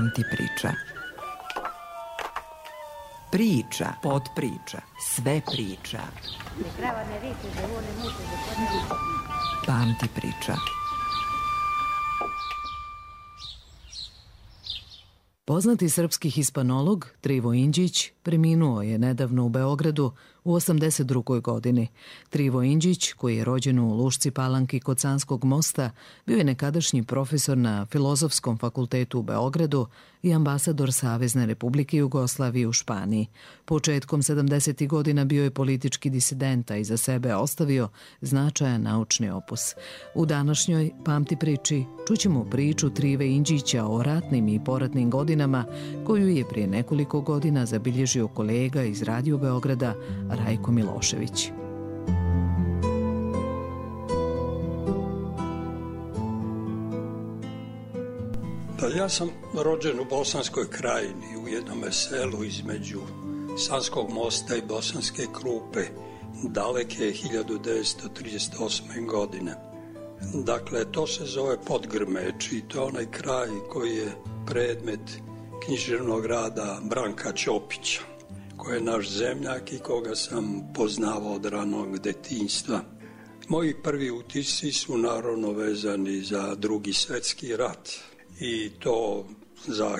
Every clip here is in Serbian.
Pamti priča. Priča, podpriča, sve priča. Pamti priča. Poznati srpski hispanolog Trivo Indžić preminuo je nedavno u Beogradu u 82. godini. Trivo Indžić, koji je rođen u Lušci Palanki kod Sanskog mosta, bio je nekadašnji profesor na Filozofskom fakultetu u Beogradu i ambasador Savezne Republike Jugoslavije u Španiji. Početkom 70. godina bio je politički disident, a iza sebe ostavio značajan naučni opus. U današnjoj Pamti priči čućemo priču Trive Indžića o ratnim i poratnim godinama koju je prije nekoliko godina zabilježio kolega iz Radio Beograda Rajko Milošević. Ja sam rođen u Bosanskoj krajini, u jednom selu između Sanskog mosta i Bosanske Krupe, daleke 1938. godine. Dakle, to se zove Podgrmeč i to je onaj kraj koji je predmet književnog rada Branka Ćopića, koji je naš zemljak i koga sam poznavao od ranog detinjstva. Moji prvi utisci su naravno vezani za Drugi svjetski rat i to za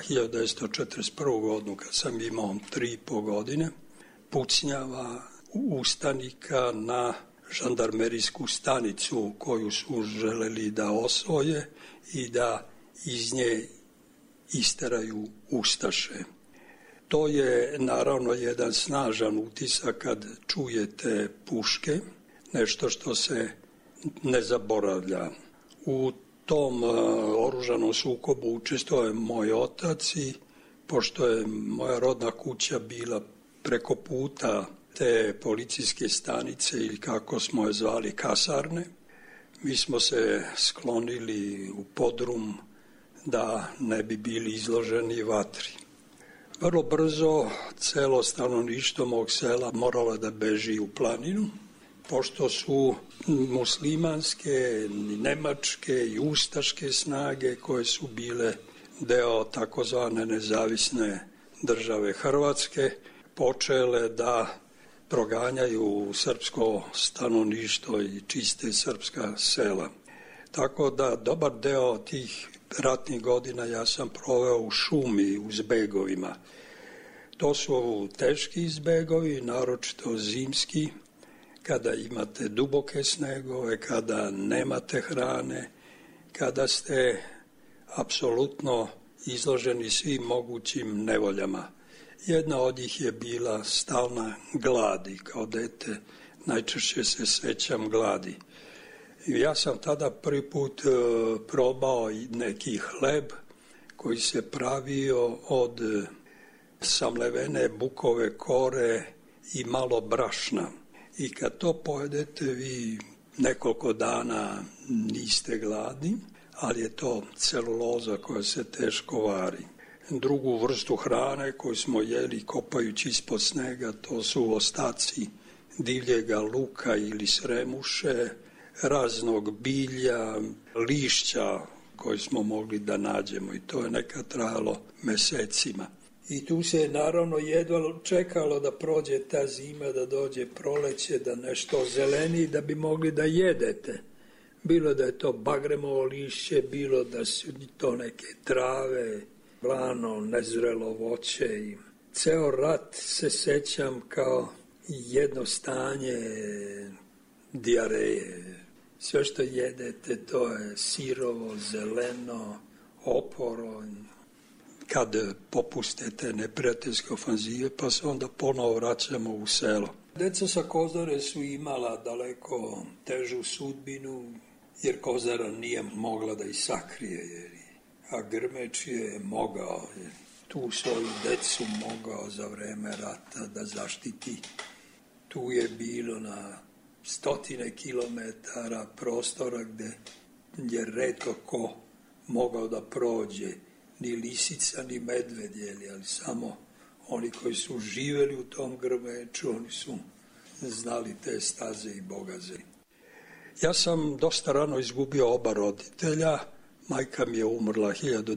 1941. godinu kad sam imao 3,5 godine, pucnjava ustanika na žandarmerijsku stanicu koju su želeli da osvoje i da iz nje isteraju ustaše. To je naravno jedan snažan utisak kad čujete puške, nešto što se ne zaboravlja. U tom oružanom sukobu učestvovao je moj otac i pošto je moja rodna kuća bila preko puta te policijske stanice ili kako smo je zvali kasarne, mi smo se sklonili u podrum da ne bi bili izloženi vatri. Vrlo brzo celo stanovništvo mog sela moralo da beži u planinu, pošto su muslimanske, nemačke i ustaške snage koje su bile deo takozvane nezavisne države Hrvatske počele da proganjaju srpsko stanovništvo i čiste srpska sela. Tako da dobar deo tih ratnih godina ja sam proveo u šumi u zbegovima. To su teški zbegovi, naročito zimski, kada imate duboke snegove, kada nemate hrane, kada ste apsolutno izloženi svim mogućim nevoljama. Jedna od njih je bila stalna gladi. Kao dete najčešće se sećam gladi. Ja sam tada prvi put probao neki hleb koji se pravio od samlevene bukove kore i malo brašna. I kad to pojedete, vi nekoliko dana niste gladni, ali je to celuloza koja se teško vari. Drugu vrstu hrane koju smo jeli kopajući ispod snega, to su ostaci divljega luka ili sremuše, raznog bilja, lišća koje smo mogli da nađemo i to je nekad trajalo mesecima. I tu se naravno jedva čekalo da prođe ta zima, da dođe proleće, da nešto zeleni, da bi mogli da jedete. Bilo da je to bagremovo lišće, bilo da su to neke trave, rano, nezrelo voće. I ceo rat se sećam kao jedno stanje dijareje. Sve što jedete, to je sirovo, zeleno, oporo. Kad popustete neprijateljske ofanzive, pa se onda ponovo vraćamo u selo. Deca sa Kozare su imala daleko težu sudbinu, jer Kozara nije mogla da ih sakrije, a Grmeč je mogao, tu svoju decu mogao za vreme rata da zaštiti. Tu je bilo na 100 kilometara prostora gde je retko ko mogao da prođe, ni lisica, ni medvedjeli, ali samo oni koji su živeli u tom Grmeču, oni su znali te staze i bogaze. Ja sam dosta rano izgubio oba roditelja Majka mi je umrla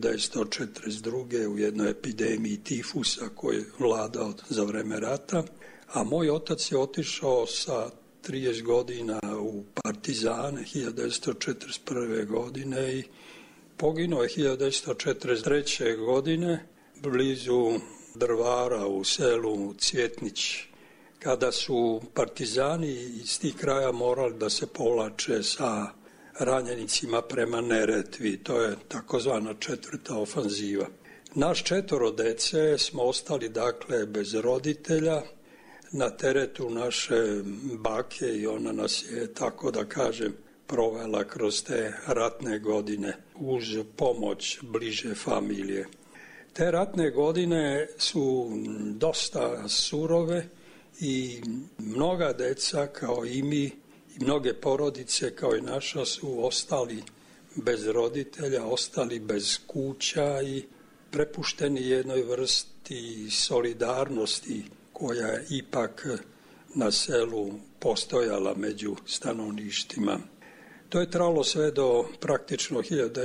1942. u jednoj epidemiji tifusa koji je vladao za vreme rata, a moj otac je otišao sa 30 godina u partizane 1941. godine i poginuo je 1943. godine blizu Drvara u selu Cvjetnić, kada su partizani iz tih kraja morali da se povlače sa ranjenicima prema Neretvi. To je takozvana 4. ofanziva. Naš 4 dece smo ostali dakle bez roditelja na teretu naše bake i ona nas je, tako da kažem, provela kroz te ratne godine uz pomoć bliže familije. Te ratne godine su dosta surove i mnoga deca kao i mi i mnoge porodice kao i naša su ostali bez roditelja, ostali bez kuća i prepušteni jednoj vrsti solidarnosti koja je ipak na selu postojala među stanovništvima. To je trajalo sve do praktično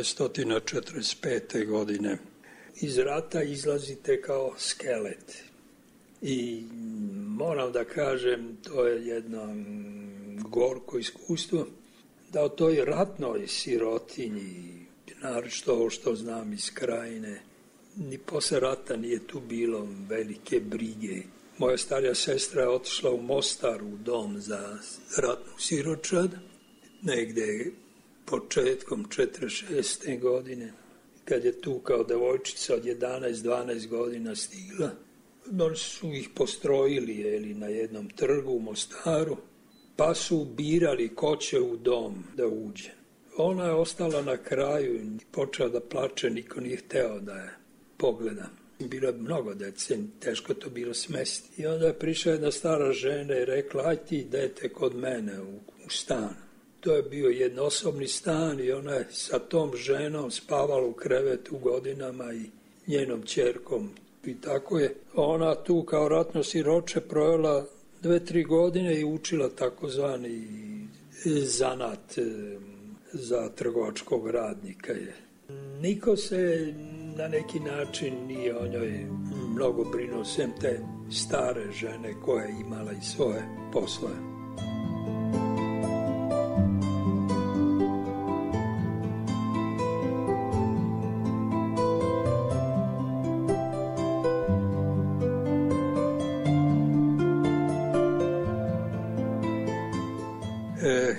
1945. godine. Iz rata izlazite kao skelet. I moram da kažem, to je jedno gorko iskustvo, da o toj ratnoj sirotinji, naročito ovo što znam iz Krajine, ni posle rata nije tu bilo velike brige. Moja starija sestra je otišla u Mostar u dom za ratnu siročad, negde početkom 46. godine, kad je tu kao devojčica od 11-12 godina stigla. Oni su ih postrojili na jednom trgu u Mostaru, pa su birali ko će u dom da uđe. Ona je ostala na kraju i počela da plače, niko nije hteo da je pogleda. Bilo je mnogo dece, teško to bilo smesti. I onda je prišla jedna stara žena i rekla, aj ti dete kod mene u stan. To je bio jednosobni stan i ona je sa tom ženom spavala u krevetu godinama i njenom ćerkom. I tako je ona tu kao ratno siroče provela 2-3 godine i učila takozvani zanat za trgovačkog radnika. Niko se na neki način nije o njoj mnogo brinuo, sem te stare žene koja je imala i svoje poslove. E,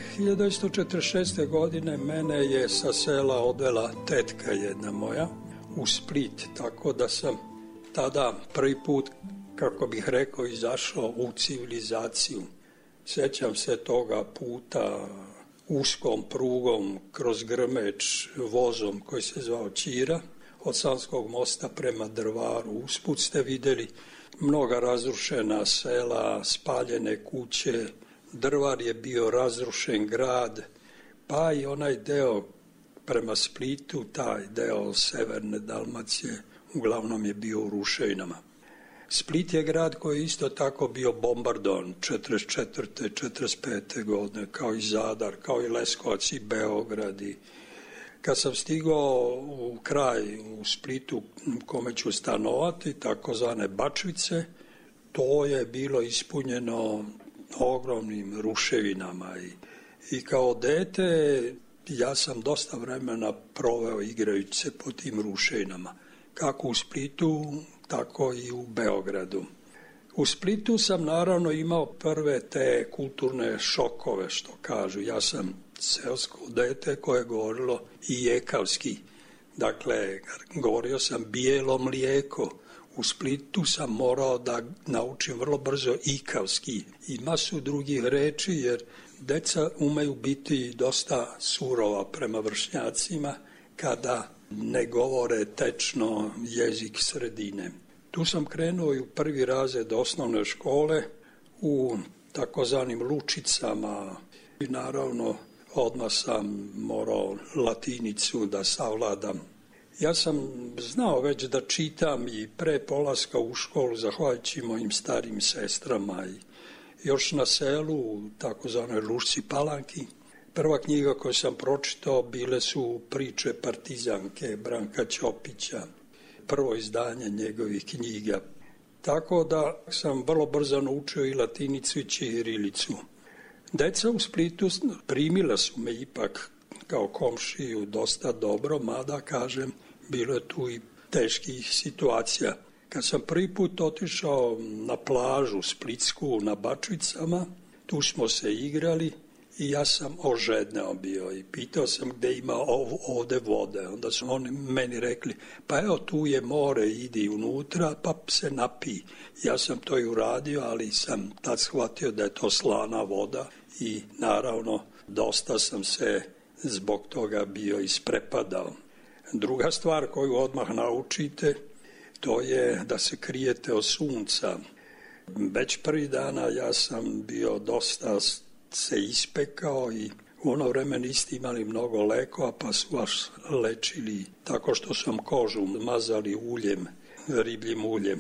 1946. godine mene je sa sela odvela tetka jedna moja u Split, tako da sam tada prvi put, kako bih rekao, izašao u civilizaciju. Sećam se toga puta uskom prugom kroz Grmeč vozom koji se zvao Ćira od Sanskog mosta prema Drvaru. Usput ste videli mnoga razrušena sela, spaljene kuće. Drvar je bio razrušen grad, pa i onaj deo prema Splitu, taj deo severne Dalmacije, uglavnom je bio u ruševinama. Split je grad koji je isto tako bio bombardovan 44. 45. godine, kao i Zadar, kao i Leskovac i Beograd. Kad sam stigao u kraj u Splitu kome ću stanovati, takozvane Bačvice, to je bilo ispunjeno ogromnim ruševinama i kao dete ja sam dosta vremena proveo igrajući se po tim ruševinama, kako u Splitu, tako i u Beogradu. U Splitu sam naravno imao prve te kulturne šokove, što kažu. Ja sam seosko dete koje je govorilo i jekavski. Dakle, govorio sam bijelo mlijeko. U Splitu sam morao da naučim vrlo brzo ikavski i masu drugih reči, jer deca umeju biti dosta surova prema vršnjacima kada ne govore tečno jezik sredine. Tu sam krenuo i u prvi razred osnovne škole u takozvanim Lučicama i naravno odmah sam morao latinicu da savladam. Ja sam znao već da čitam i pre polaska u školu, zahvaljujući mojim starim sestrama i još na selu, takozvanoj Lušci Palanki, Prva knjiga koju sam pročitao bile su Priče partizanke Branka Ćopića, prvo izdanje njegovih knjiga. Tako da sam vrlo brzo naučio i latinicu i ćirilicu. Deca u Splitu primila su me ipak kao komšiju dosta dobro, mada, kažem, bilo je tu i teških situacija. Kad sam prvi put otišao na plažu Splitsku na Bačvicama, tu smo se igrali i ja sam ožedneo bio i pitao sam gde ima ovde vode. Onda su oni meni rekli, pa evo tu je more, idi unutra pa se napij. Ja sam to i uradio, ali sam tad shvatio da je to slana voda i naravno dosta sam se zbog toga bio isprepadao. Druga stvar koju odmah naučite, to je da se krijete od sunca. Već prvi dana ja sam bio dosta se ispekao i u ono vreme niste imali mnogo lekova, pa su vas lečili tako što su vam kožu mazali uljem, ribljim uljem.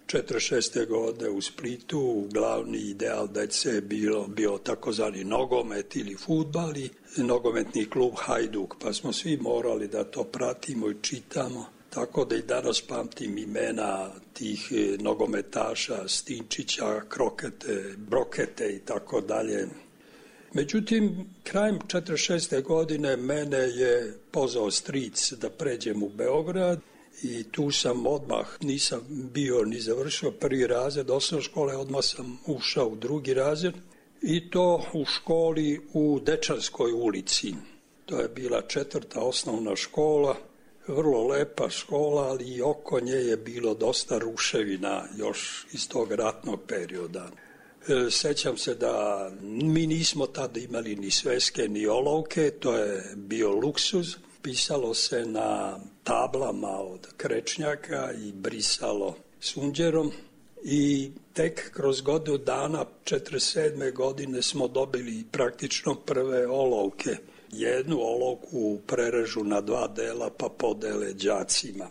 46. godine u Splitu glavni ideal dece je bio takozvani nogomet ili fudbal i nogometni klub Hajduk, pa smo svi morali da to pratimo i čitamo. Tako da i danas pamtim imena tih nogometaša, Stinčića, Krokete, Brokete i tako dalje. Međutim, krajem 46. godine mene je pozvao stric da pređem u Beograd i tu sam odmah, nisam bio ni završio prvi razred osnovne škole, odmah sam ušao u drugi razred i to u školi u Dečanskoj ulici. To je bila 4. osnovna škola, vrlo lepa škola, ali i oko nje je bilo dosta ruševina još iz tog ratnog perioda. Sećam se da mi nismo tada imali ni sveske ni olovke, to je bio luksuz. Pisalo se na tablama od krečnjaka i brisalo sunđerom i tek kroz godinu dana 47. godine smo dobili praktično prve olovke. Jednu olovku prerežu na 2 dela pa podele đacima.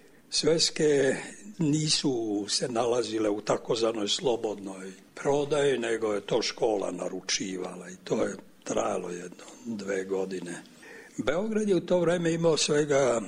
Sveske nisu se nalazile u takozvanoj slobodnoj prodaji, nego je to škola naručivala i to je trajalo 2 godine. Beograd je u to vreme imao svega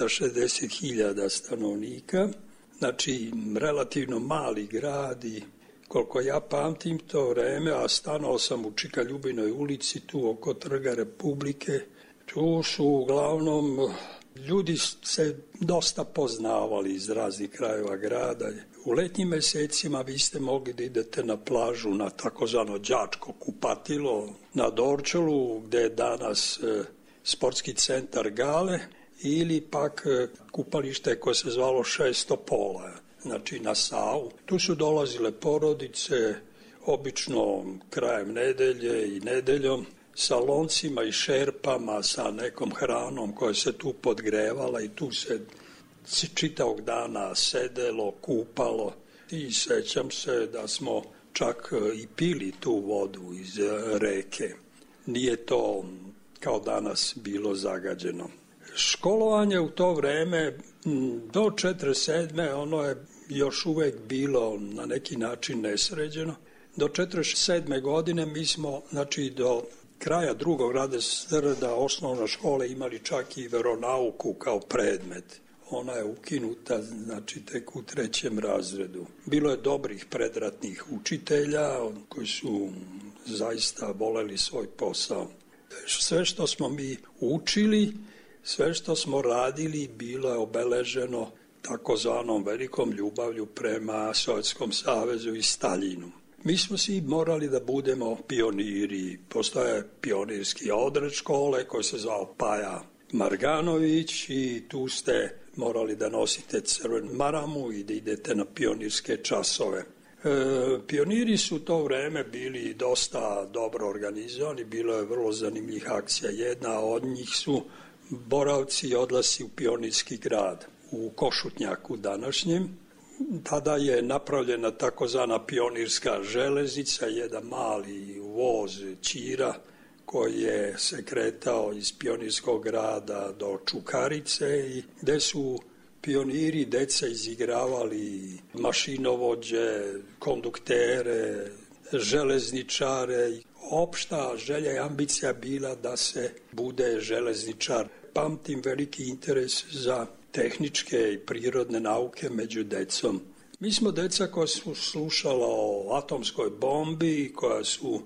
360.000 stanovnika, znači relativno mali grad i koliko ja pamtim to vreme, a stanovao sam u Čika Ljubinoj ulici, tu oko Trga Republike, tu su uglavnom ljudi se dosta poznavali iz raznih krajeva grada. U letnjim mesecima vi ste mogli da idete na plažu na takozvano đačko kupatilo na Dorčolu, gde je danas sportski centar Gale, ili pak kupalište koje se zvalo Šestopola, znači na Savu. Tu su dolazile porodice, obično krajem nedelje i nedeljom, sa loncima i šerpama, sa nekom hranom koja se tu podgrevala i tu se čitavog dana sedelo, kupalo i sećam se da smo čak i pili tu vodu iz reke. Nije to kao danas bilo zagađeno. Školovanje u to vreme do 47. ono je još uvek bilo na neki način nesređeno. Do 47. godine mi smo, znači do kraja drugog razreda osnovne škole imali čak i veronauku kao predmet. Ona je ukinuta, znači tek u 3. razredu. Bilo je dobrih predratnih učitelja koji su zaista voleli svoj posao. Sve što smo mi učili, sve što smo radili bilo je obeleženo takozvanom velikom ljubavlju prema Sovjetskom savezu i Staljinu. Mi smo svi morali da budemo pioniri. Postoje pionirski odred škole koji se zvao Paja Marganović i tu ste morali da nosite crvenu maramu i da idete na pionirske časove. Pioniri su u to vreme bili dosta dobro organizovani, bilo je vrlo zanimljivih akcija. Jedna od njih su boravci i odlasci u pionirski grad u Košutnjaku današnjem. Tada je napravljena takozvana pionirska železnica, jedan mali voz Ćira koji je se kretao iz pionirskog grada do Čukarice i gde su pioniri deca izigravali mašinovođe, konduktere, železničare. opšta želja i ambicija bila da se bude železničar. Pamtim veliki interes za tehničke i prirodne nauke među decom. Mi smo deca koja su slušala o atomskoj bombi, koja su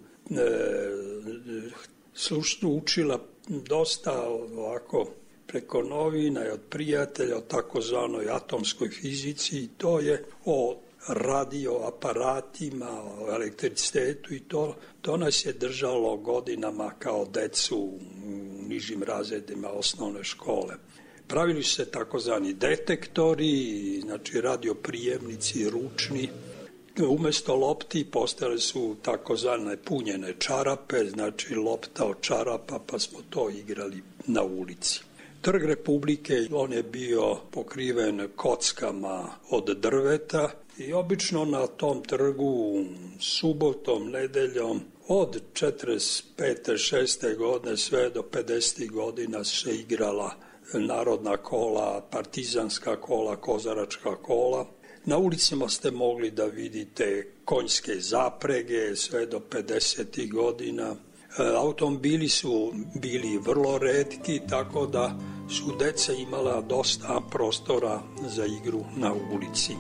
učila dosta ovako preko novina i od prijatelja o takozvanoj atomskoj fizici, i to je o radioaparatima, o elektricitetu, i to nas je držalo godinama kao decu u nižim razredima osnovne škole. Pravili su se takozvani detektori, znači radioprijemnici ručni. Umesto lopti postojale su takozvane punjene čarape, znači lopta od čarapa, pa smo to igrali na ulici. Trg Republike, on je bio pokriven kockama od drveta i obično na tom trgu subotom, nedeljom od 45. 6. godine sve do 50. godina se igrala narodna kola, partizanska kola, kozaračka kola. Na ulicama ste mogli da vidite konjske zaprege sve do 50. godina. Automobili su bili vrlo retki, tako da su deca imala dosta prostora za igru na ulici.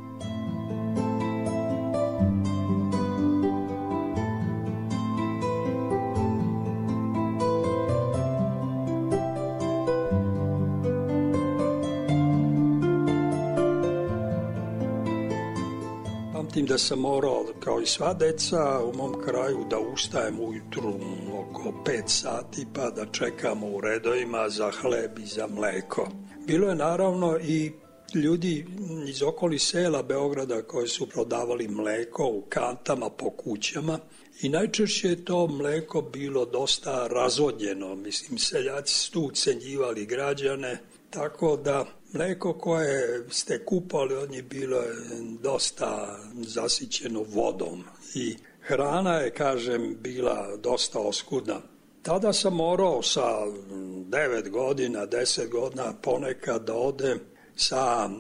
Pamtim da sam morao, kao i sva deca u mom kraju, da ustajem ujutru oko 5 sati pa da čekamo u redovima za hleb i za mleko. Bilo je naravno i ljudi iz okolnih sela Beograda koji su prodavali mleko u kantama po kućama i najčešće je to mleko bilo dosta razvodnjeno. Mislim, seljaci su tu ucenjivali građane, tako da mleko koje ste kupali od njih bilo je dosta zasićeno vodom i hrana je, kažem, bila dosta oskudna. Tada sam morao sa 9 godina, 10 godina ponekad da odem sa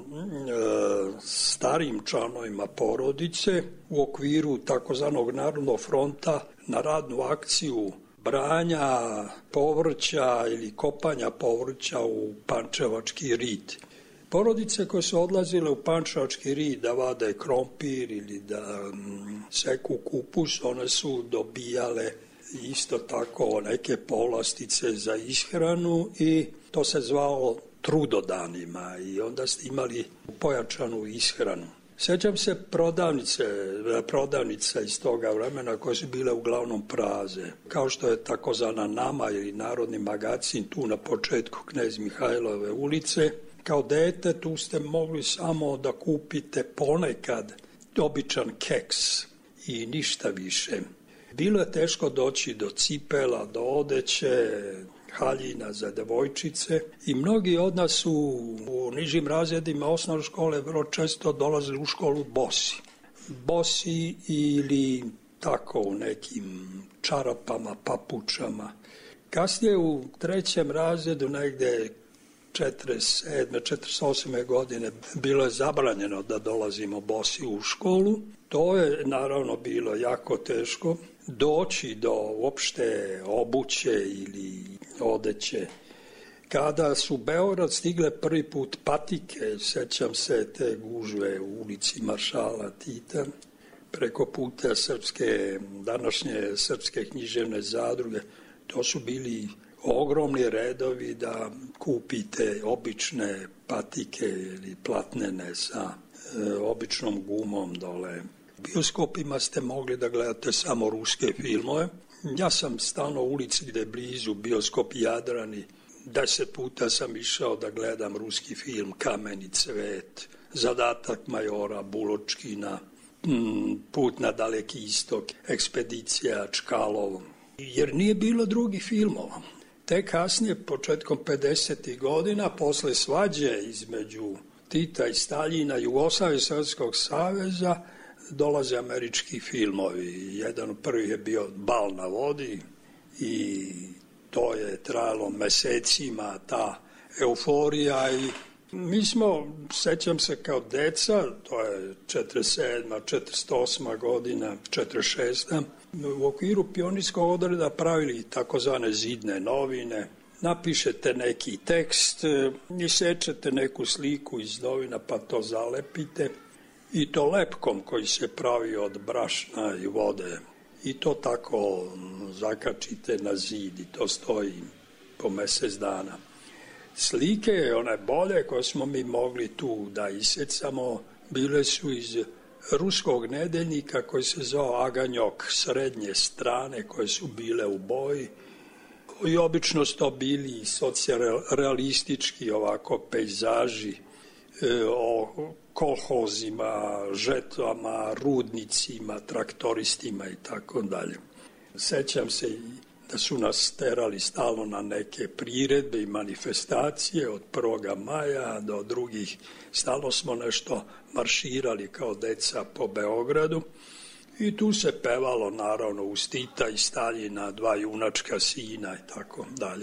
starim članovima porodice u okviru takozvanog Narodnog fronta na radnu akciju branja povrća ili kopanja povrća u Pančevački rit. Porodice koje su odlazile u Pančevački rit da vade krompir ili da seku kupus, one su dobijale isto tako neke povlastice za ishranu i to se zvalo trudodanima i onda ste imali pojačanu ishranu. Sjećam se prodavnica iz toga vremena koje su bile uglavnom prazne, kao što je takozvana Nama ili Narodni magazin tu na početku Knez Mihajlove ulice. Kao dete tu ste mogli samo da kupite ponekad običan keks i ništa više. Bilo je teško doći do cipela, do odeće, haljina za devojčice i mnogi od nas su u nižim razredima osnovne škole vrlo često dolazili u školu bosi ili tako u nekim čarapama, papučama. Kasnije u 3. razredu negde 47. 48. godine bilo je zabranjeno da dolazimo bosi u školu. To je naravno bilo jako teško doći do uopšte obuće ili odeće. Kada su u Beograd stigle prvi put patike, sećam se te gužve u ulici Maršala Tita, preko puta današnje Srpske književne zadruge, to su bili ogromni redovi da kupite obične patike ili platnene sa običnom gumom dole. U bioskopima ste mogli da gledate samo ruske filmove. Ja sam stalno u ulici gde je blizu bioskop Jadrani. 10 puta sam išao da gledam ruski film Kameni cvet, Zadatak majora Buločkina, Put na daleki istok, Ekspedicija Čkalov, jer nije bilo drugih filmova. Te kasnije, početkom 50. godina, posle svađe između Tita i Staljina, Jugoslavije i Sovjetskog saveza, dolaze američki filmovi. Jedan prvi je bio Bal na vodi i to je trajalo mesecima, ta euforija i mi smo, sećam se kao deca, to je 47. 48. godina, 46. U okviru pionirskog odreda pravili takozvane zidne novine, napišete neki tekst, isečete neku sliku iz novina pa to zalepite i to lepkom koji se pravi od brašna i vode i to tako zakačite na zid i to stoji po mjesec dana. Slike, one bolje koje smo mi mogli tu da isecamo, bile su iz ruskog nedeljnika koji se zvao Aganjok srednje strane koje su bile u boji i obično su to bili socijalrealistički ovako pejzaži o kolhozima, žetvama, rudnicima, traktoristima i tako dalje. Sećam se da su nas terali stalno na neke priredbe i manifestacije od 1. maja do drugih. Stalno smo nešto marširali kao deca po Beogradu i tu se pevalo naravno uz Tita i Staljina, 2 junačka sina i tako dalje.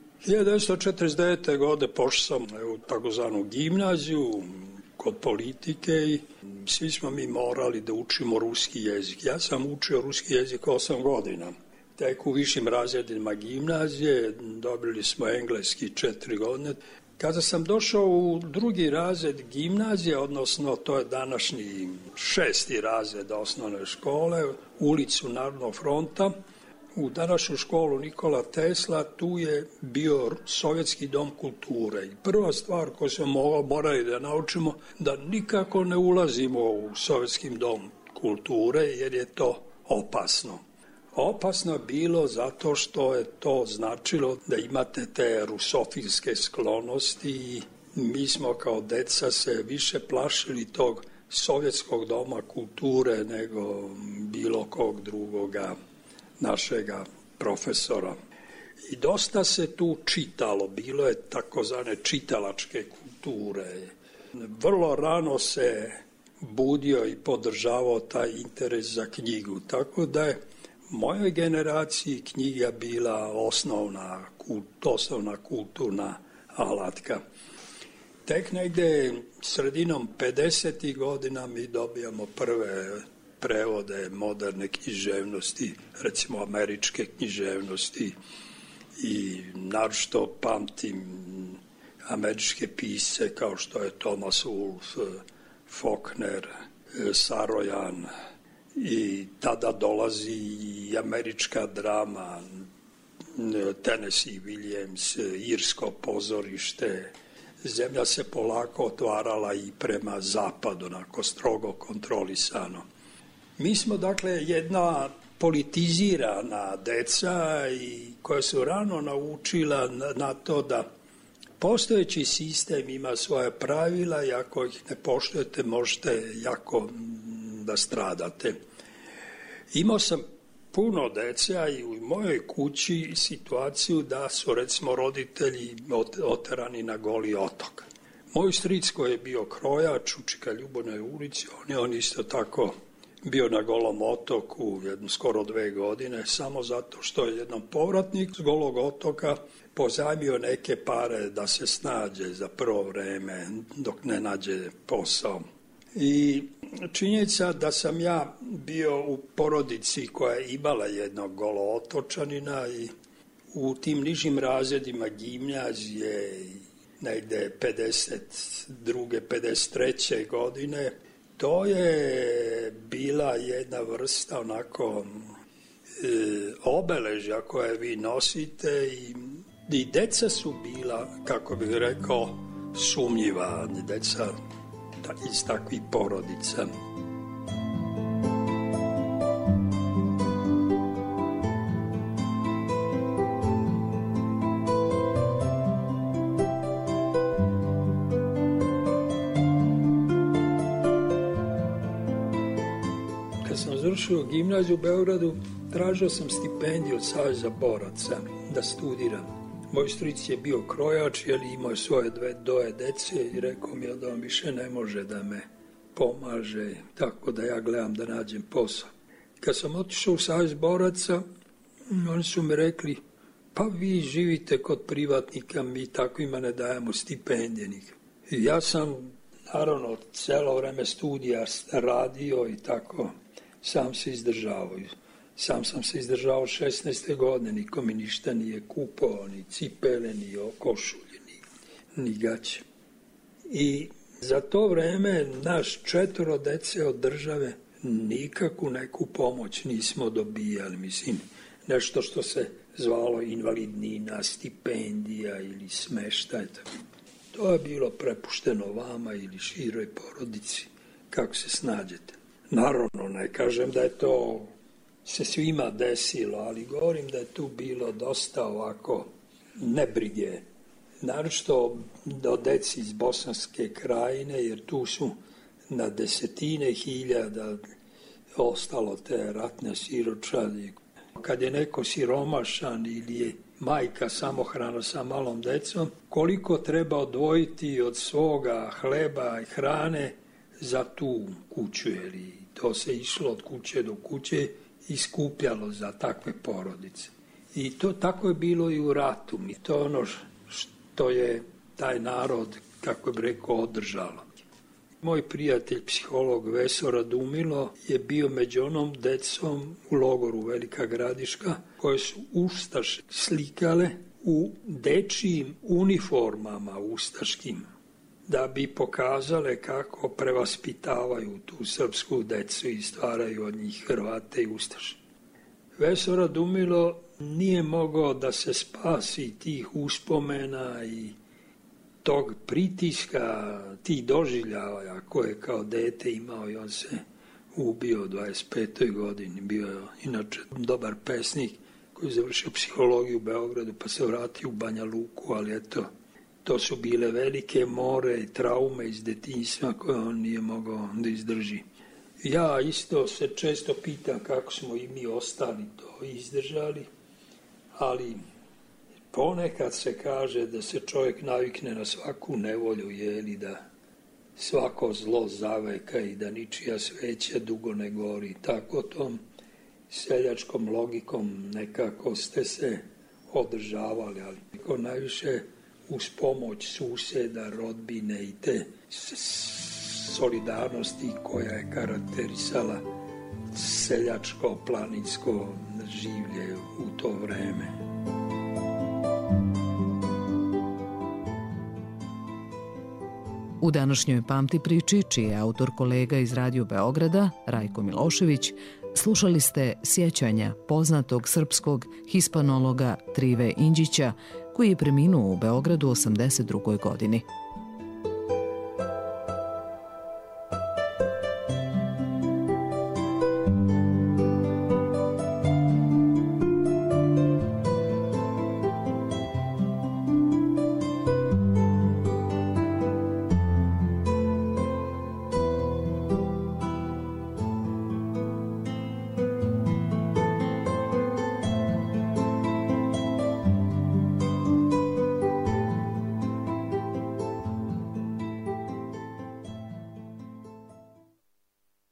1949. godine pošao sam u takozvanu gimnaziju kod politike i svi smo mi morali da učimo ruski jezik. Ja sam učio ruski jezik 8 godina. Tek u višim razredima gimnazije dobili smo engleski 4 godine. Kada sam došao u 2. razred gimnazije, odnosno to je današnji 6. razred osnovne škole, ulicu Narodnog fronta, u današnju školu Nikola Tesla, tu je bio Sovjetski dom kulture. I prva stvar koju smo morali da naučimo, da nikako ne ulazimo u Sovjetski dom kulture, jer je to opasno. Opasno je bilo zato što je to značilo da imate te rusofilske sklonosti i mi smo kao deca se više plašili tog Sovjetskog doma kulture nego bilo kog drugoga našega profesora. I dosta se tu čitalo, bilo je takozvane čitalačke kulture. Vrlo rano se budio i podržavao taj interes za knjigu, tako da je mojoj generaciji knjiga bila osnovna kulturna alatka. Tek negde sredinom 50. godina mi dobijamo prve prevode moderne književnosti, recimo američke književnosti i naročito pamtim američke pisce kao što je Thomas Wolfe, Faulkner, Sarojan i tada dolazi i američka drama, Tennessee Williams, irsko pozorište. Zemlja se polako otvarala i prema zapadu, onako strogo kontrolisano. Mi smo dakle jedna politizirana deca i koja su rano naučila na to da postojeći sistem ima svoje pravila i ako ih ne poštujete možete jako da stradate. Imao sam puno deca i u mojoj kući situaciju da su recimo roditelji oterani na Goli otok. Moj stric koji je bio krojač u Čika Ljubonoj ulici, on isto tako bio na Golom otoku skoro 2 godine, samo zato što je jedan povratnik s Golog otoka pozajmio neke pare da se snađe za prvo vreme dok ne nađe posao. I činjenica da sam ja bio u porodici koja je imala jednog golootočanina i u tim nižim razredima gimnazije negde 52. 53. godine, to je bila jedna vrsta onako obeležja koje vi nosite i deca su bila, kako bih rekao, sumnjiva, deca iz takvih porodica. Kad sam završio gimnaziju u Beogradu, tražio sam stipendiju od Saveza boraca da studiram. Moj stric je bio krojač, jer imao svoje 2 dece i rekao mi da on više ne može da me pomaže, tako da ja gledam da nađem posao. Kad sam otišao u Savez boraca, oni su mi rekli, pa vi živite kod privatnika, mi takvima ne dajemo stipendije. I ja sam, naravno, celo vreme studija radio i tako sam se izdržavao. Sam sam se izdržao 16. godine, niko mi ništa nije kupao, ni cipele, ni košulje, ni gaće. I za to vreme naš 4 dece od države nikakvu neku pomoć nismo dobijali, mislim, nešto što se zvalo invalidnina, stipendija ili smeštaj. To je bilo prepušteno vama ili široj porodici, kako se snađete. Naravno, ne kažem da je to se svima desilo, ali govorim da je tu bilo dosta ovako nebrige, naročito do deci iz Bosanske Krajine, jer tu su na desetine hiljada ostalo te ratne siročadi. Kad je neko siromašan ili je majka samohrana sa malom decom, koliko treba odvojiti od svoga hleba i hrane za tu kuću, jer to se išlo od kuće do kuće i skupljalo za takve porodice. I to tako je bilo i u ratu. I to je ono što je taj narod, kako bi rekao, održalo. Moj prijatelj, psiholog Veso Radumilo, je bio među onom decom u logoru Velika Gradiška, koje su ustaše slikale u dečijim uniformama ustaškim, da bi pokazale kako prevaspitavaju tu srpsku decu i stvaraju od njih Hrvate i ustaše. Veso Radumilo nije mogao da se spasi tih uspomena i tog pritiska, tih doživljavaja koje kao dete imao, i on se ubio u 25. godini. Bio je inače dobar pesnik koji je završio psihologiju u Beogradu pa se vratio u Banja Luku, ali eto, to su bile velike more i traume iz detinjstva koje on nije mogao da izdrži. Ja isto se često pitam kako smo i mi ostali to izdržali, ali ponekad se kaže da se čovjek navikne na svaku nevolju, jeli, da svako zlo zaveka i da ničija sveća dugo ne gori. Tako tom seljačkom logikom nekako ste se održavali, ali najviše uz pomoć suseda, rodbine i te solidarnosti koja je karakterisala seljačko, planinsko življe u to vreme. U današnjoj Pamti priči, čiji je autor kolega iz Radio Beograda, Rajko Milošević, slušali ste sjećanja poznatog srpskog hispanologa Trive Indjića, koji je preminuo u Beogradu u 82. godini.